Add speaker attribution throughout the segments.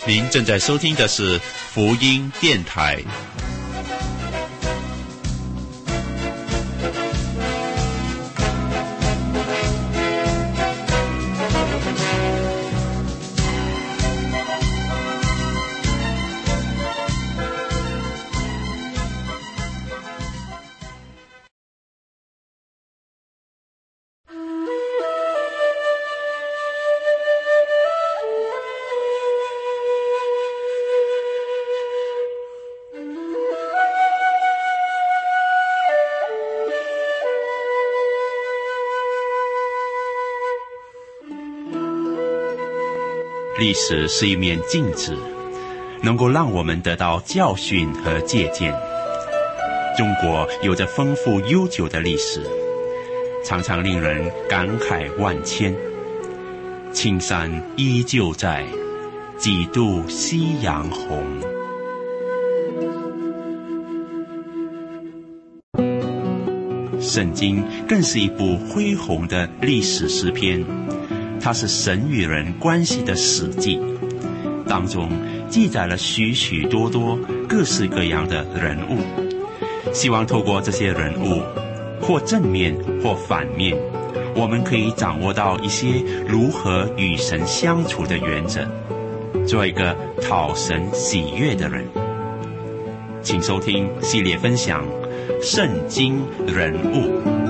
Speaker 1: 您正在收听的是福音电台。历史是一面镜子，能够让我们得到教训和借鉴。中国有着丰富悠久的历史，常常令人感慨万千。青山依旧在，几度夕阳红。圣经更是一部恢宏的历史诗篇，它是神与人关系的史记，当中记载了许许多多各式各样的人物。希望透过这些人物，或正面或反面，我们可以掌握到一些如何与神相处的原则，做一个讨神喜悦的人。请收听系列分享《圣经人物》。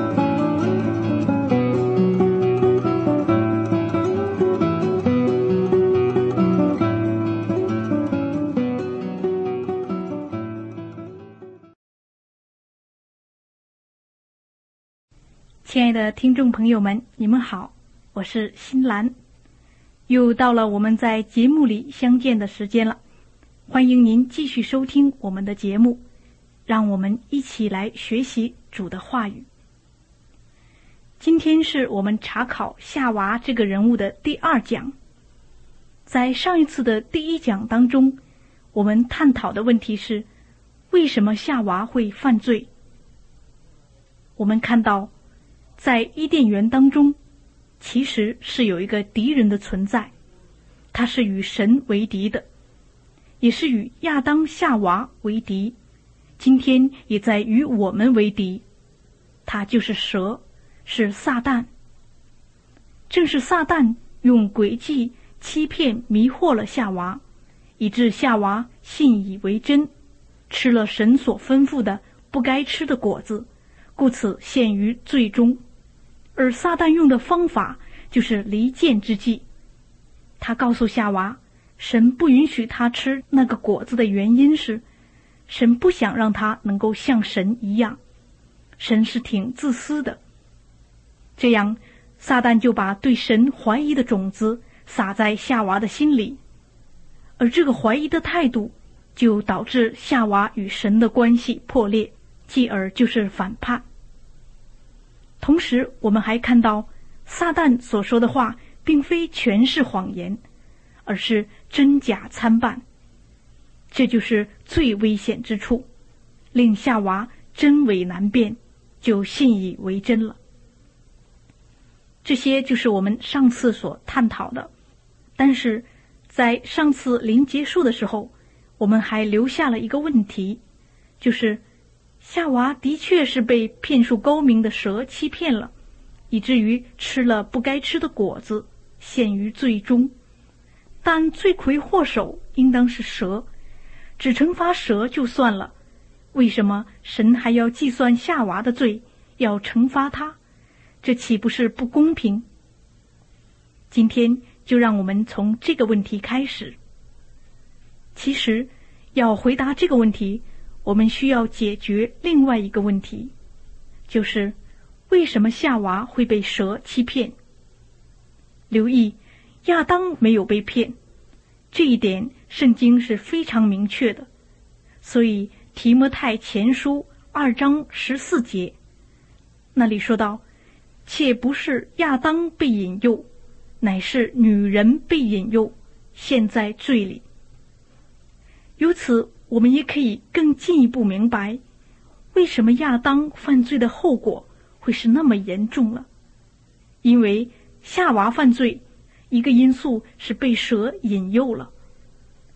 Speaker 2: 亲爱的听众朋友们，你们好，我是新兰，又到了我们在节目里相见的时间了。欢迎您继续收听我们的节目，让我们一起来学习主的话语。今天是我们查考夏娃这个人物的第2讲。在上一次的第1讲当中，我们探讨的问题是，为什么夏娃会犯罪？我们看到在伊甸园当中，其实是有一个敌人的存在，他是与神为敌的，也是与亚当夏娃为敌，今天也在与我们为敌。他就是蛇，是撒旦。正是撒旦用诡计欺骗迷惑了夏娃，以致夏娃信以为真，吃了神所吩咐的不该吃的果子，故此陷于罪中。而撒旦用的方法就是离间之计。他告诉夏娃，神不允许他吃那个果子的原因是，神不想让他能够像神一样，神是挺自私的。这样撒旦就把对神怀疑的种子撒在夏娃的心里，而这个怀疑的态度就导致夏娃与神的关系破裂，继而就是反叛。同时我们还看到撒旦所说的话并非全是谎言，而是真假参半，这就是最危险之处，令夏娃真伪难辨，就信以为真了。这些就是我们上次所探讨的，但是在上次临结束的时候，我们还留下了一个问题，就是夏娃的确是被骗术高明的蛇欺骗了，以至于吃了不该吃的果子，陷于罪中。但罪魁祸首应当是蛇，只惩罚蛇就算了，为什么神还要计算夏娃的罪，要惩罚他？这岂不是不公平？今天就让我们从这个问题开始。其实要回答这个问题，我们需要解决另外一个问题，就是为什么夏娃会被蛇欺骗？留意，亚当没有被骗，这一点圣经是非常明确的。所以提摩太前书2章14节那里说到，且不是亚当被引诱，乃是女人被引诱，陷在罪里。由此我们也可以更进一步明白，为什么亚当犯罪的后果会是那么严重了。因为夏娃犯罪，一个因素是被蛇引诱了，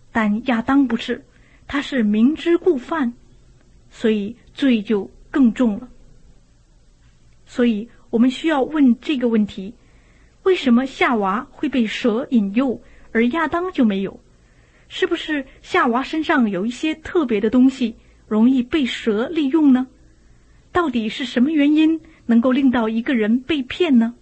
Speaker 2: 但亚当不是，他是明知故犯，所以罪就更重了。所以我们需要问这个问题：为什么夏娃会被蛇引诱，而亚当就没有？是不是夏娃身上有一些特别的东西容易被蛇利用呢？到底是什么原因能够令到一个人被骗呢？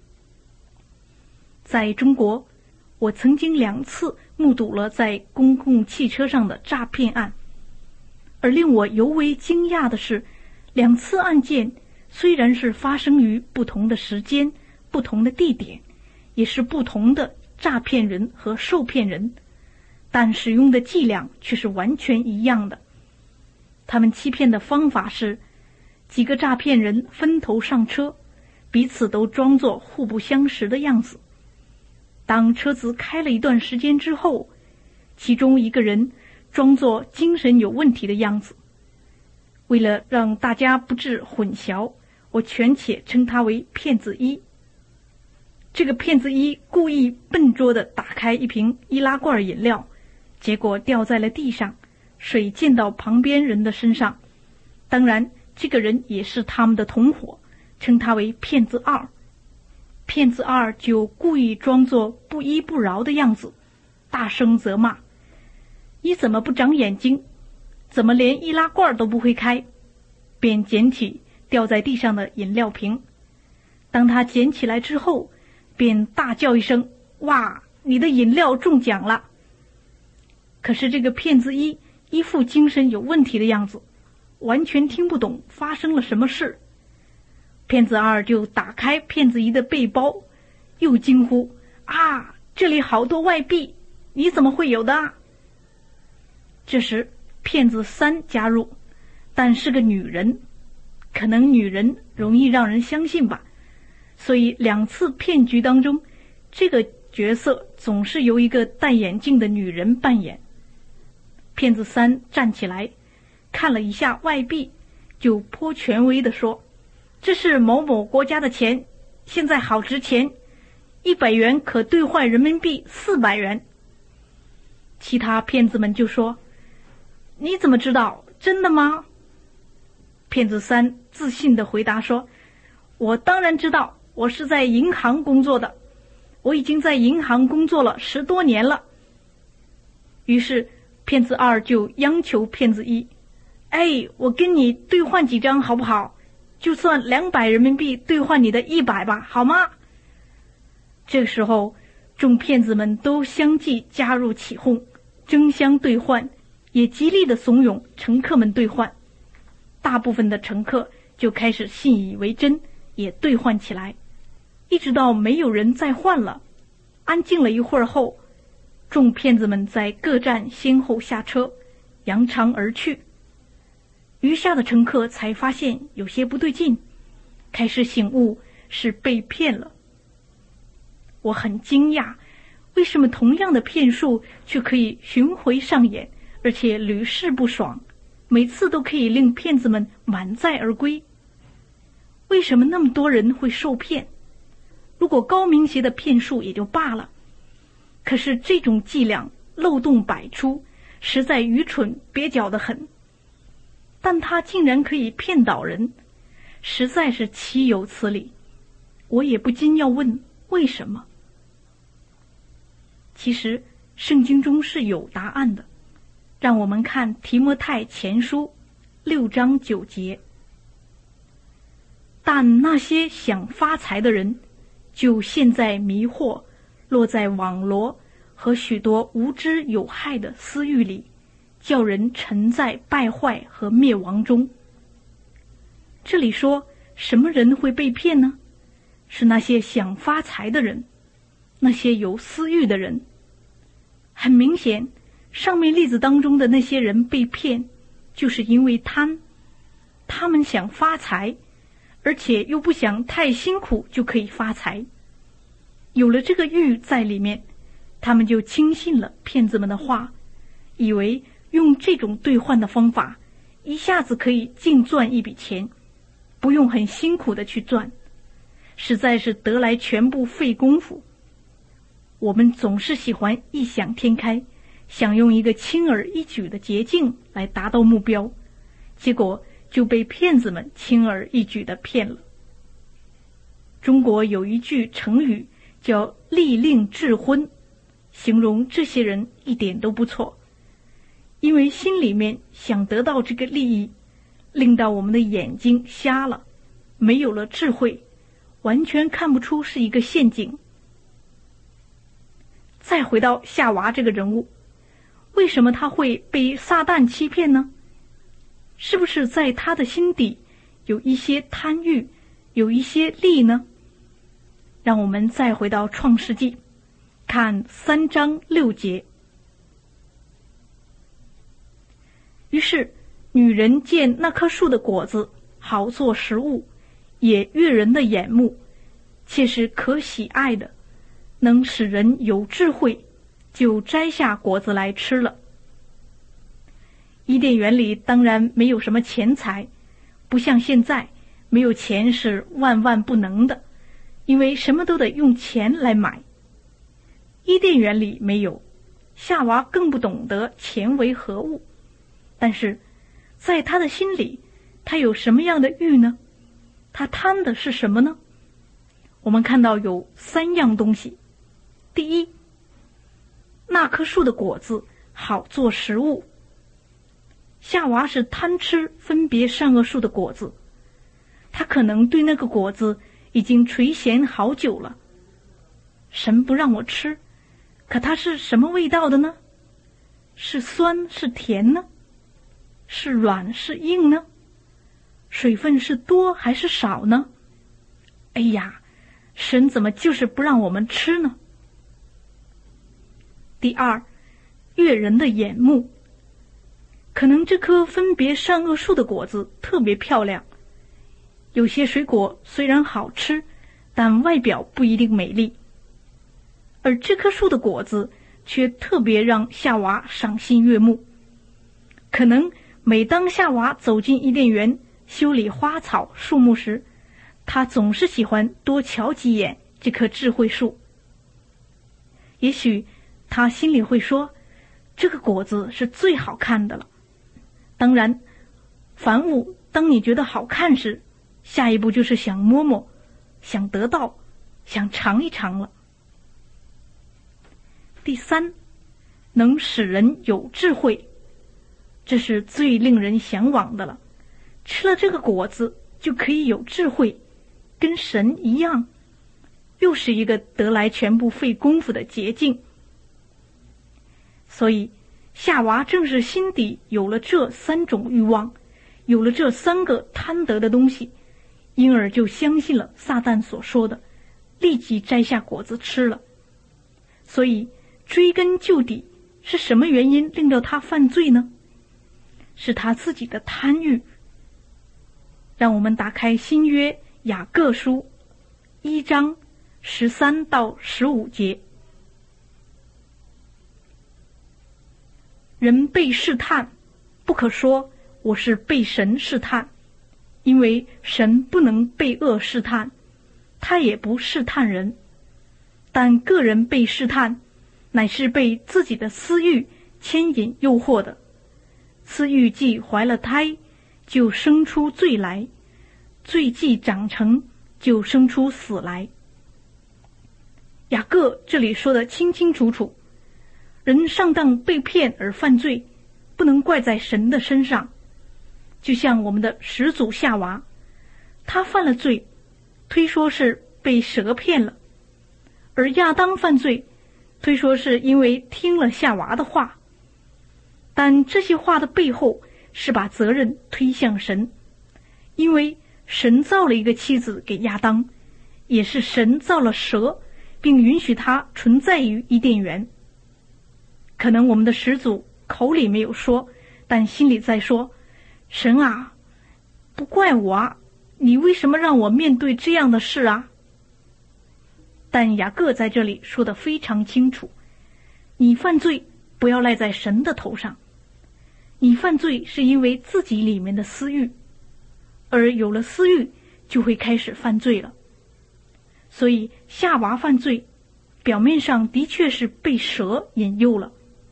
Speaker 2: 在中国，我曾经2次目睹了在公共汽车上的诈骗案，而令我尤为惊讶的是，2次案件虽然是发生于不同的时间、不同的地点，也是不同的诈骗人和受骗人，但使用的伎俩却是完全一样的。他们欺骗的方法是，几个诈骗人分头上车，彼此都装作互不相识的样子。当车子开了一段时间之后，其中一个人装作精神有问题的样子。为了让大家不致混淆，我权且称他为骗子一。这个骗子一故意笨拙地打开一瓶易拉罐饮料，结果掉在了地上，水溅到旁边人的身上。当然，这个人也是他们的同伙，称他为骗子二。骗子二就故意装作不依不饶的样子，大声责骂：你怎么不长眼睛？怎么连易拉罐都不会开？便捡起掉在地上的饮料瓶。当他捡起来之后，便大叫一声：哇，你的饮料中奖了！可是这个骗子一副精神有问题的样子，完全听不懂发生了什么事。骗子二就打开骗子一的背包，又惊呼：啊，这里好多外币，你怎么会有的啊？这时骗子三加入，但是个女人，可能女人容易让人相信吧，所以2次骗局当中，这个角色总是由一个戴眼镜的女人扮演。骗子三站起来，看了一下外币，就颇权威地说：这是某某国家的钱，现在好值钱，100元可兑换人民币400元。其他骗子们就说：你怎么知道？真的吗？骗子三自信地回答说：我当然知道，我是在银行工作的，我已经在银行工作了10多年了。于是骗子二就央求骗子一：哎，我跟你兑换几张好不好？就算200人民币兑换你的100吧，好吗？这个时候，众骗子们都相继加入起哄，争相兑换，也极力地怂恿乘客们兑换。大部分的乘客就开始信以为真，也兑换起来，一直到没有人再换了。安静了一会儿后，众骗子们在各站先后下车，扬长而去。余下的乘客才发现有些不对劲，开始醒悟是被骗了。我很惊讶，为什么同样的骗术却可以巡回上演，而且屡试不爽，每次都可以令骗子们满载而归？为什么那么多人会受骗？如果高明些的骗术也就罢了，可是这种伎俩漏洞百出，实在愚蠢蹩脚得很。但他竟然可以骗倒人，实在是岂有此理。我也不禁要问，为什么？其实圣经中是有答案的，让我们看提摩太前书6章9节。但那些想发财的人，就陷在迷惑，落在网罗和许多无知有害的私欲里，叫人沉在败坏和灭亡中。这里说什么人会被骗呢？是那些想发财的人，那些有私欲的人。很明显，上面例子当中的那些人被骗，就是因为贪，他们想发财，而且又不想太辛苦就可以发财。有了这个欲在里面，他们就轻信了骗子们的话，以为用这种兑换的方法，一下子可以净赚一笔钱，不用很辛苦的去赚，实在是得来全不费功夫。我们总是喜欢异想天开， 想用一个轻而易举的捷径来达到目标，结果就被骗子们轻而易举地骗了。中国有一句成语叫利令智昏，形容这些人一点都不错，因为心里面想得到这个利益，令到我们的眼睛瞎了，没有了智慧，完全看不出是一个陷阱。再回到夏娃这个人物，为什么他会被撒旦欺骗呢？是不是在他的心底有一些贪欲，有一些利呢？让我们再回到创世纪，看3章6节。于是女人见那棵树的果子好做食物，也悦人的眼目，且是可喜爱的，能使人有智慧，就摘下果子来吃了。伊甸园里当然没有什么钱财，不像现在没有钱是万万不能的，因为什么都得用钱来买。伊甸园里没有，夏娃更不懂得钱为何物，但是在他的心里，他有什么样的欲呢？他贪的是什么呢？我们看到有3样东西。第一，那棵树的果子好做食物。夏娃是贪吃分别善恶树的果子，他可能对那个果子已经垂涎好久了。神不让我吃，可它是什么味道的呢？是酸是甜呢？是软是硬呢？水分是多还是少呢？哎呀，神怎么就是不让我们吃呢？第二，悦人的眼目。可能这棵分别善恶树的果子特别漂亮，有些水果虽然好吃，但外表不一定美丽，而这棵树的果子却特别让夏娃赏心悦目。可能每当夏娃走进伊甸园修理花草树木时，她总是喜欢多瞧几眼这棵智慧树。也许她心里会说，这个果子是最好看的了。当然，凡物当你觉得好看时，下一步就是想摸摸，想得到，想尝一尝了。第三，能使人有智慧，这是最令人向往的了。吃了这个果子就可以有智慧，跟神一样，又是一个得来全不费功夫的捷径。所以夏娃正是心底有了这3种欲望，有了这3个贪得的东西，因而就相信了撒旦所说的，立即摘下果子吃了。所以追根究底，是什么原因令到他犯罪呢？是他自己的贪欲。让我们打开新约雅各书1章13到15节。人被试探，不可说我是被神试探，因为神不能被恶试探，他也不试探人。但个人被试探，乃是被自己的私欲牵引诱惑的。私欲既怀了胎，就生出罪来；罪既长成，就生出死来。雅各这里说得清清楚楚，人上当被骗而犯罪，不能怪在神的身上。就像我们的始祖夏娃，他犯了罪，推说是被蛇骗了；而亚当犯罪，推说是因为听了夏娃的话。但这些话的背后是把责任推向神，因为神造了一个妻子给亚当，也是神造了蛇，并允许它存在于伊甸园。可能我们的始祖口里没有说，但心里在说，神啊，不怪我啊，你为什么让我面对这样的事啊？但雅各在这里说得非常清楚，你犯罪不要赖在神的头上，你犯罪是因为自己里面的私欲，而有了私欲就会开始犯罪了。所以夏娃犯罪，表面上的确是被蛇引诱了，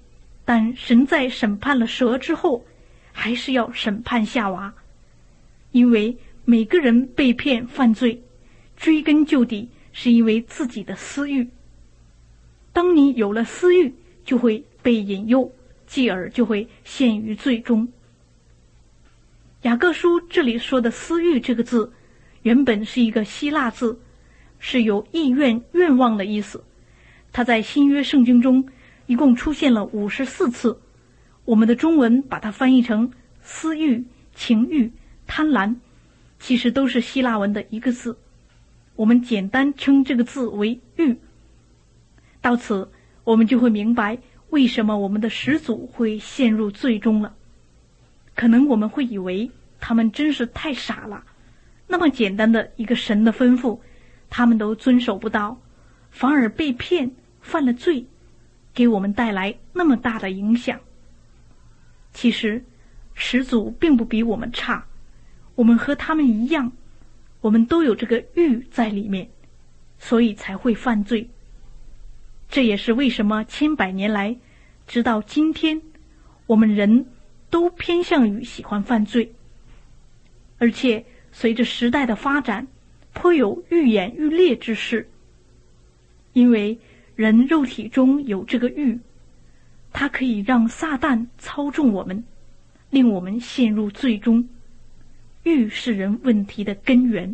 Speaker 2: 但神在审判了蛇之后，还是要审判夏娃，因为每个人被骗犯罪，追根究底是因为自己的私欲。当你有了私欲，就会被引诱，继而就会陷于罪中。雅各书这里说的私欲这个字，原本是一个希腊字，是有意愿、愿望的意思。它在新约圣经中一共出现了54次，我们的中文把它翻译成私欲、情欲、贪婪，其实都是希腊文的一个字，我们简单称这个字为欲。到此我们就会明白为什么我们的始祖会陷入罪中了。可能我们会以为他们真是太傻了，那么简单的一个神的吩咐他们都遵守不到，反而被骗犯了罪，给我们带来那么大的影响。其实始祖并不比我们差，我们和他们一样，我们都有这个欲在里面，所以才会犯罪。这也是为什么千百年来直到今天，我们人都偏向于喜欢犯罪，而且随着时代的发展，颇有愈演愈烈之势。因为人肉体中有这个欲，它可以让撒旦操纵我们，令我们陷入罪中。欲是人问题的根源，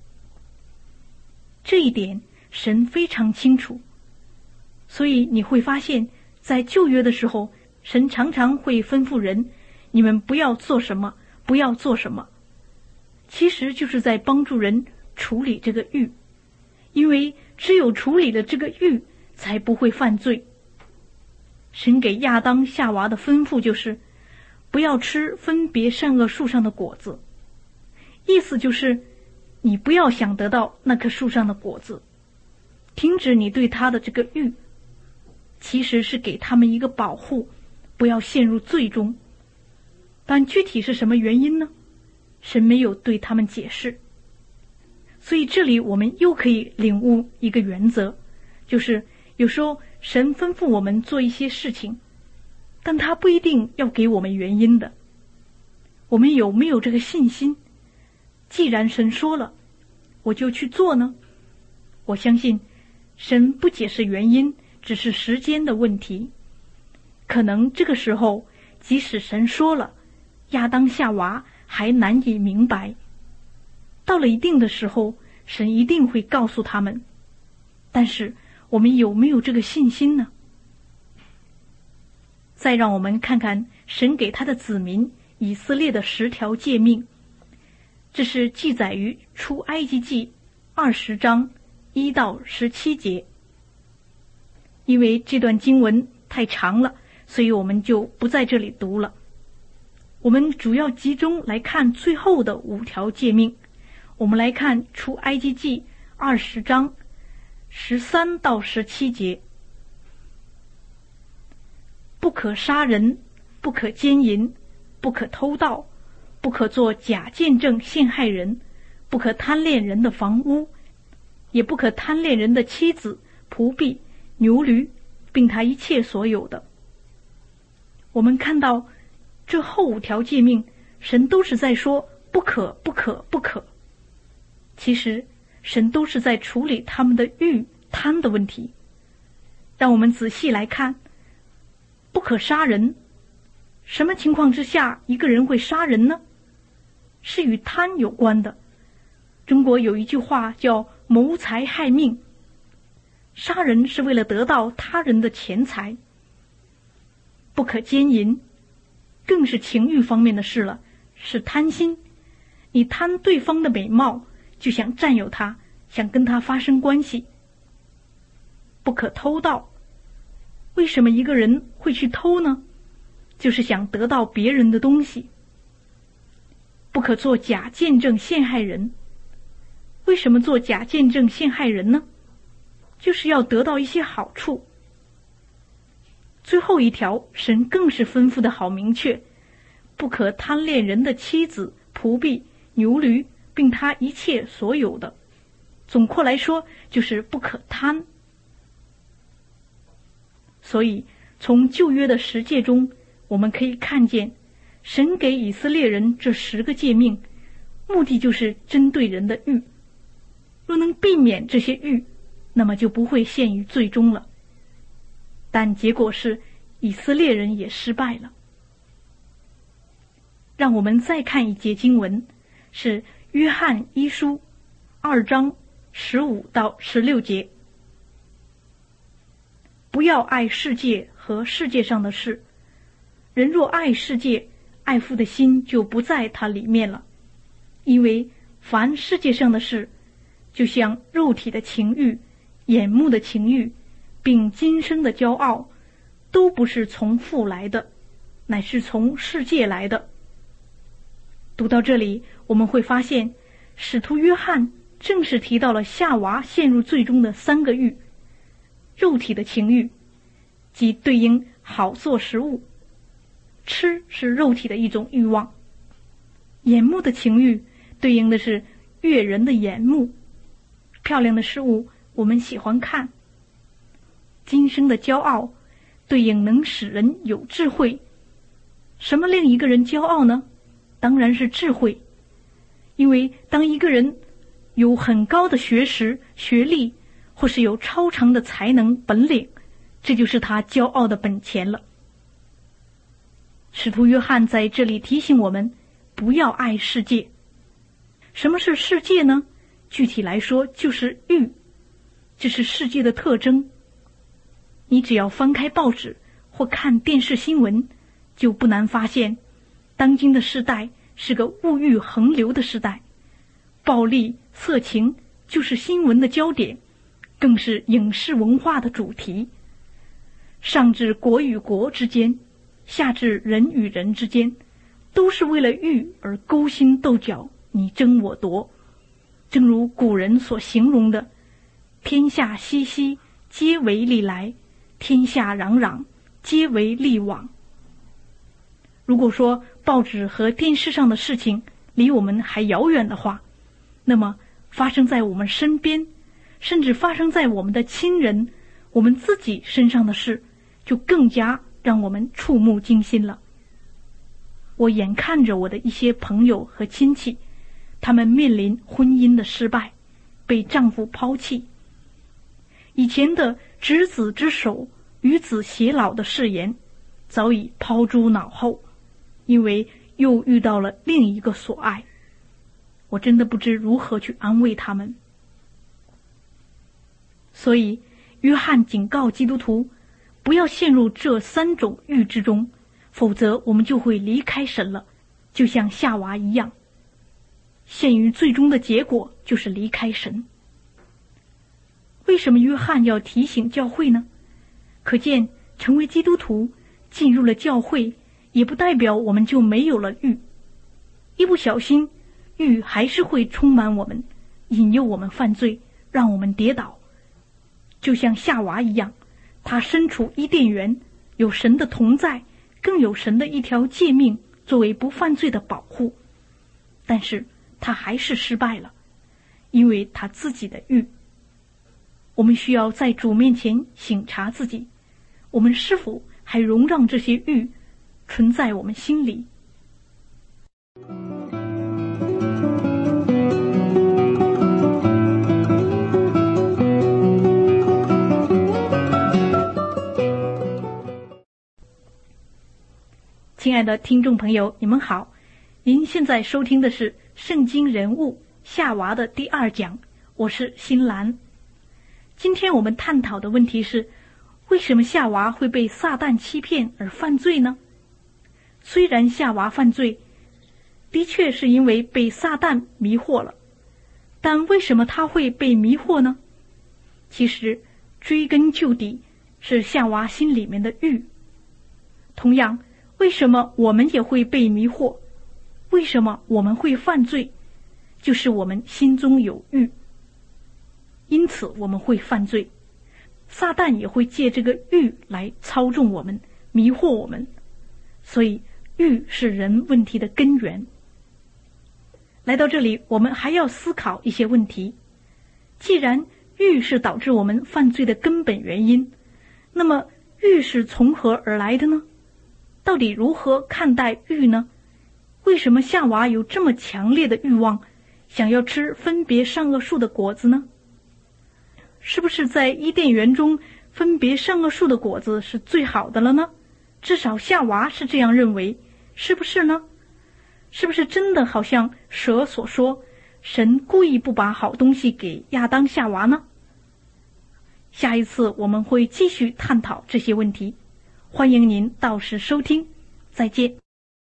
Speaker 2: 这一点神非常清楚。所以你会发现，在旧约的时候，神常常会吩咐人，你们不要做什么，不要做什么，其实就是在帮助人处理这个欲，因为只有处理了这个欲，才不会犯罪。神给亚当夏娃的吩咐就是不要吃分别善恶树上的果子，意思就是你不要想得到那棵树上的果子，停止你对它的这个欲，其实是给他们一个保护，不要陷入罪中。但具体是什么原因呢？神没有对他们解释。所以这里我们又可以领悟一个原则，就是有时候神吩咐我们做一些事情，但他不一定要给我们原因的。我们有没有这个信心？既然神说了，我就去做呢？我相信神不解释原因，只是时间的问题。可能这个时候，即使神说了，亚当夏娃还难以明白。到了一定的时候，神一定会告诉他们。但是我们有没有这个信心呢？再让我们看看神给他的子民以色列的10条诫命，这是记载于出埃及记20章1到17节。因为这段经文太长了，所以我们就不在这里读了。我们主要集中来看最后的5条诫命。我们来看出埃及记20章13到17节。不可杀人，不可奸淫，不可偷盗，不可做假见证陷害人，不可贪恋人的房屋，也不可贪恋人的妻子、仆婢、牛驴，并他一切所有的。我们看到这后5条诫命，神都是在说不可，不可，不可。其实神都是在处理他们的欲贪的问题。让我们仔细来看，不可杀人，什么情况之下一个人会杀人呢？是与贪有关的。中国有一句话叫谋财害命，杀人是为了得到他人的钱财。不可奸淫，更是情欲方面的事了，是贪心。你贪对方的美貌，就想占有他，想跟他发生关系。不可偷盗，为什么一个人会去偷呢？就是想得到别人的东西。不可做假见证陷害人，为什么做假见证陷害人呢？就是要得到一些好处。最后1条，神更是吩咐的好明确，不可贪恋人的妻子、仆婢、牛驴，并他一切所有的。总括来说，就是不可贪。所以从旧约的十诫中，我们可以看见神给以色列人这10个诫命，目的就是针对人的欲。若能避免这些欲，那么就不会陷于罪中了。但结果是以色列人也失败了。让我们再看一节经文，是约翰一书2章15到16节。不要爱世界和世界上的事，人若爱世界，爱父的心就不在他里面了。因为凡世界上的事，就像肉体的情欲、眼目的情欲，并今生的骄傲，都不是从父来的，乃是从世界来的。读到这里，我们会发现使徒约翰正是提到了夏娃陷入最终的3个欲：肉体的情欲，即对应好做食物，吃是肉体的一种欲望；眼目的情欲对应的是悦人的眼目，漂亮的事物我们喜欢看；今生的骄傲对应能使人有智慧。什么令一个人骄傲呢？当然是智慧。因为当一个人有很高的学识、学历，或是有超常的才能、本领，这就是他骄傲的本钱了。使徒约翰在这里提醒我们，不要爱世界。什么是世界呢？具体来说，就是欲，这是世界的特征。你只要翻开报纸或看电视新闻，就不难发现，当今的时代是个物欲横流的时代，暴力、色情就是新闻的焦点，更是影视文化的主题。上至国与国之间，下至人与人之间，都是为了欲而勾心斗角，你争我夺。正如古人所形容的，天下熙熙，皆为利来；天下攘攘，皆为利往。如果说报纸和电视上的事情离我们还遥远的话，那么发生在我们身边，甚至发生在我们的亲人、我们自己身上的事，就更加让我们触目惊心了。我眼看着我的一些朋友和亲戚，他们面临婚姻的失败，被丈夫抛弃。以前的执子之手，与子偕老的誓言，早已抛诸脑后，因为又遇到了另一个所爱。我真的不知如何去安慰他们。所以约翰警告基督徒，不要陷入这3种欲之中，否则我们就会离开神了，就像夏娃一样，陷于最终的结果就是离开神。为什么约翰要提醒教会呢？可见成为基督徒，进入了教会，也不代表我们就没有了欲。一不小心，欲还是会充满我们，引诱我们犯罪，让我们跌倒。就像夏娃一样，他身处伊甸园，有神的同在，更有神的一条诫命作为不犯罪的保护。但是他还是失败了，因为他自己的欲。我们需要在主面前省察自己，我们是否还容让这些欲存在我们心里。亲爱的听众朋友，你们好，您现在收听的是圣经人物夏娃的第2讲，我是新兰。今天我们探讨的问题是，为什么夏娃会被撒旦欺骗而犯罪呢？虽然夏娃犯罪的确是因为被撒旦迷惑了，但为什么她会被迷惑呢？其实追根究底是夏娃心里面的欲。同样，为什么我们也会被迷惑？为什么我们会犯罪？就是我们心中有欲，因此我们会犯罪。撒旦也会借这个欲来操纵我们，迷惑我们。所以欲是人问题的根源。来到这里，我们还要思考一些问题。既然欲是导致我们犯罪的根本原因，那么欲是从何而来的呢？到底如何看待欲呢？为什么夏娃有这么强烈的欲望，想要吃分别善恶树的果子呢？是不是在伊甸园中分别善恶树的果子是最好的了呢？至少夏娃是这样认为，是不是呢？是不是真的好像蛇所说，神故意不把好东西给亚当夏娃呢？下一次我们会继续探讨这些问题，欢迎您到时收听，再见。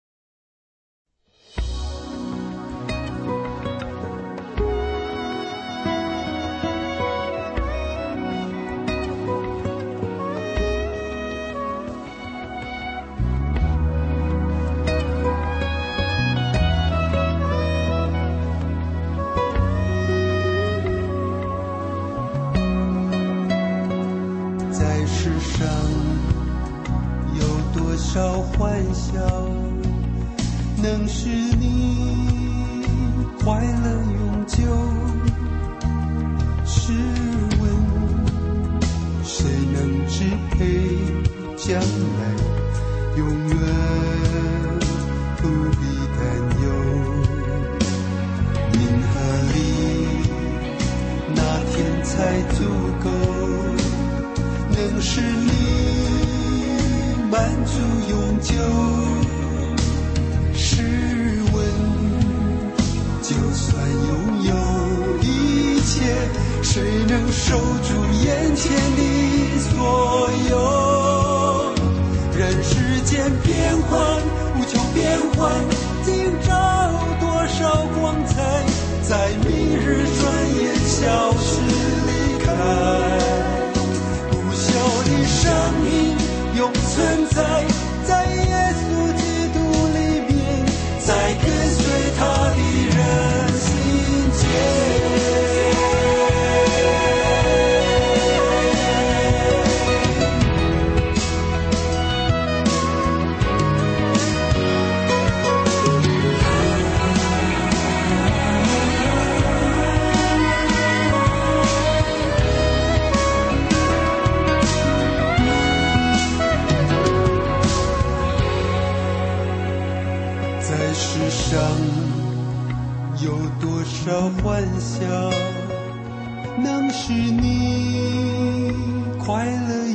Speaker 3: 欢笑能使你快乐永久，试问谁能支配将来，永远不必担忧。银河里那天才足够能使你满足永久。试问就算拥有一切，谁能守住眼前的所有？人世间变幻无穷变幻，今朝多少光彩，在明日转眼消失离开。不朽的生命永存在，在耶稣基督里面，在跟随他的人心间。世上有多少欢笑，能使你快乐